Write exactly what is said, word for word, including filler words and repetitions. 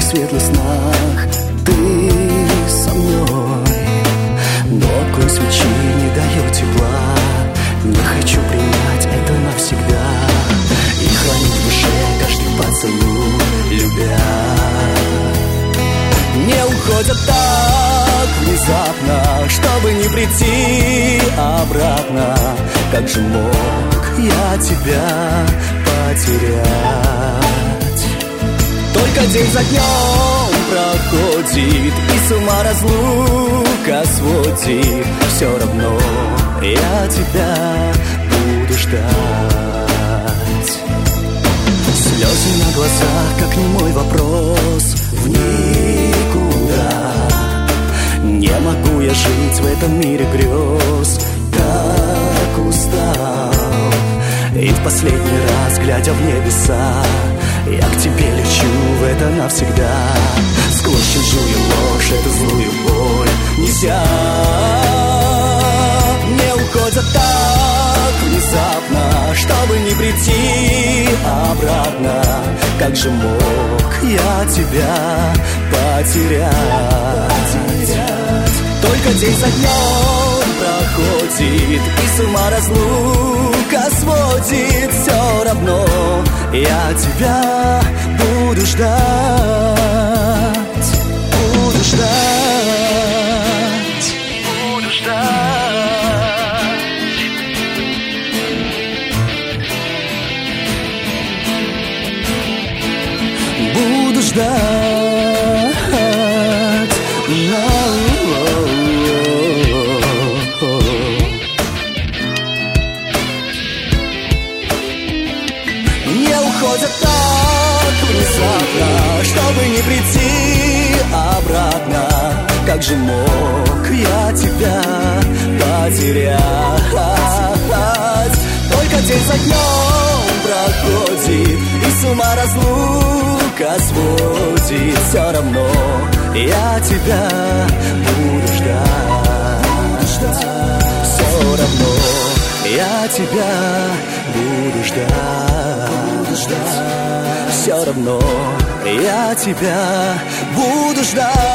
светлых снах ты со мной, но огонь свечи не дает тепла. Не хочу принять это навсегда и хранить в душе каждый поцелуй, любя. Не уходят так внезапно, чтобы не прийти обратно. Как же мог я тебя потерять? Только день за днем проходит, и с ума разлука сводит. Все равно я тебя буду ждать. Слезы на глазах, как немой вопрос в никуда. Не могу я жить в этом мире грез, так устал. И в последний раз, глядя в небеса, я к тебе лечу в это навсегда. Сквозь чужую ложь, эту злую боль нельзя. Не уходят так внезапно, чтобы не прийти обратно. Как же мог я тебя потерять? Только день за днем проходит, и с ума разлука сводит. Все равно я тебя буду ждать, буду ждать, буду ждать. Буду ждать. Уходят так внезапно, чтобы не прийти обратно. Как же мог я тебя потерять? Только день за днем проходит, и с ума разлука сводит. Все равно я тебя буду ждать. Все равно я тебя буду ждать. Все равно я тебя буду ждать.